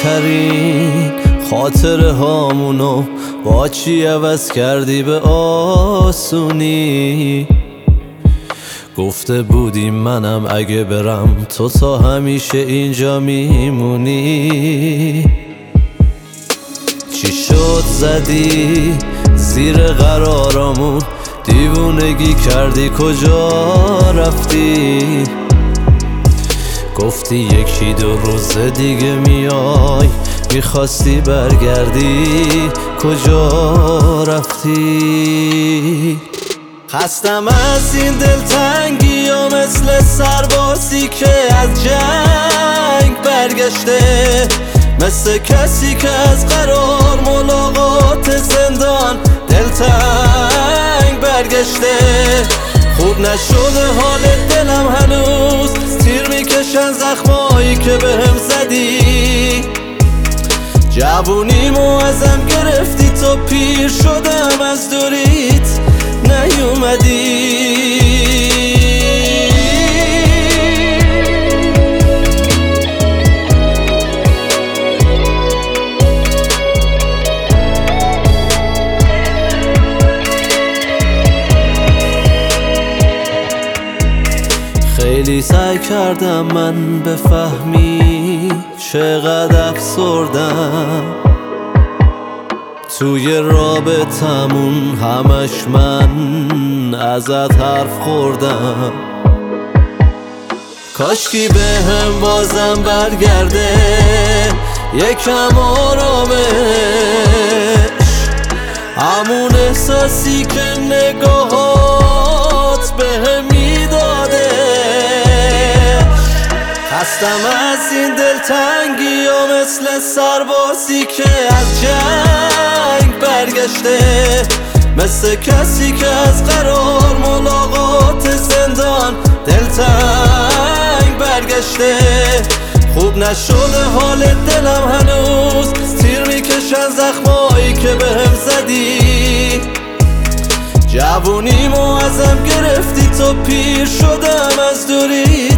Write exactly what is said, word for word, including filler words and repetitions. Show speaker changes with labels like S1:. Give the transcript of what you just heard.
S1: ترین خاطره هامونو با چی عوض کردی به آسونی. گفته بودی منم اگه برم تو تا همیشه اینجا میمونی. چی شد زدی زیر قرارمون، دیوونگی کردی کجا رفتی؟ گفتی یکی دو روز دیگه میای، میخواستی برگردی کجا رفتی؟ خستم از این دلتنگی و مثل سربازی که از جنگ برگشته، مثل کسی که از قرار ملاقات زندان دلتنگ برگشته. خوب نشده حال دلم هنوز، تیر میکشن زخمایی که بهم زدی. جوونیمو ازم گرفتی تا پیر شدم از دوریت نیومدی. خیلی سعی کردم من بفهمی چقدر افسردم توی رابطمون، همش من ازت حرف خوردم. کاشکی بهم بازم برگرده یکم آرامش، همون احساسی که نگاهات بهم میداده. خستم از این دلتنگی و مثل سربازی که از جنگ برگشته، مثل کسی که از قرار ملاقات زندان دلتنگ برگشته. خوب نشده حال دلم هنوز، تیر میکشن زخمایی که بهم زدی. جوونیمو ازم گرفتی تا پیر شدم از دوری